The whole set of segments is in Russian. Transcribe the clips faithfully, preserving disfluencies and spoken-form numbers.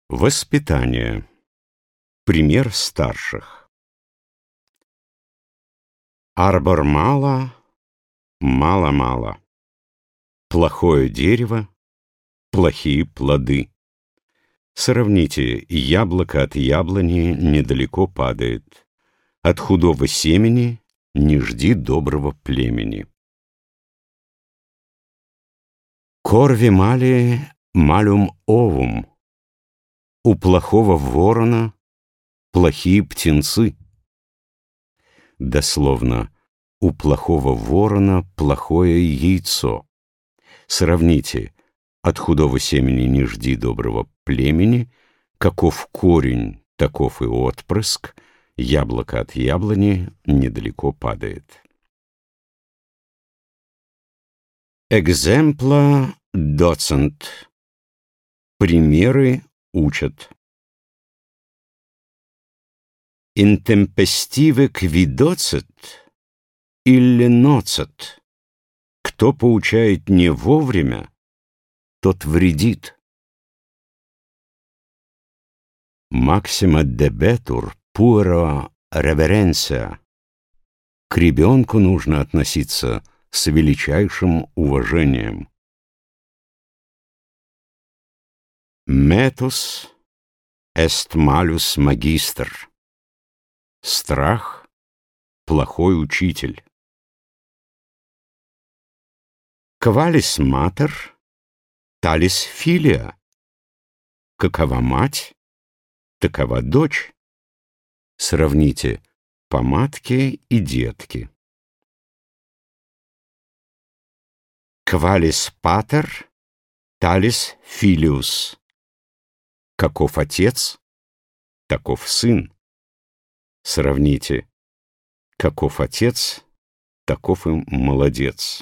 Воспитание. Пример старших. Арбор мало, мало-мало. Плохое дерево, плохие плоды. Сравните, яблоко от яблони недалеко падает. От худого семени не жди доброго племени. Корви мали малюм овум. У плохого ворона плохие птенцы. Дословно, у плохого ворона плохое яйцо. Сравните, от худого семени не жди доброго племени, каков корень, таков и отпрыск, яблоко от яблони недалеко падает. Экземпла доцент. Примеры учат. Интемпестиве кви доцет или ноцет. Кто поучает не вовремя, тот вредит. Максима дебетур пуэро реверенция. К ребенку нужно относиться с величайшим уважением. Метус эст малюс магистр. Страх — плохой учитель. Квалис матер, талис филия. Какова мать, такова дочь. Сравните по матке и детки. Квалис патер, талис филиус. Каков отец, таков сын. Сравните, каков отец, таков и молодец.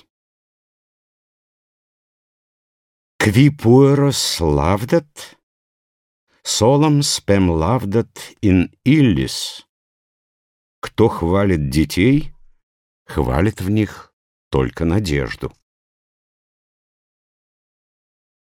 Кви пуэрос лавдат, солом спем лавдат ин иллис. Кто хвалит детей, хвалит в них только надежду.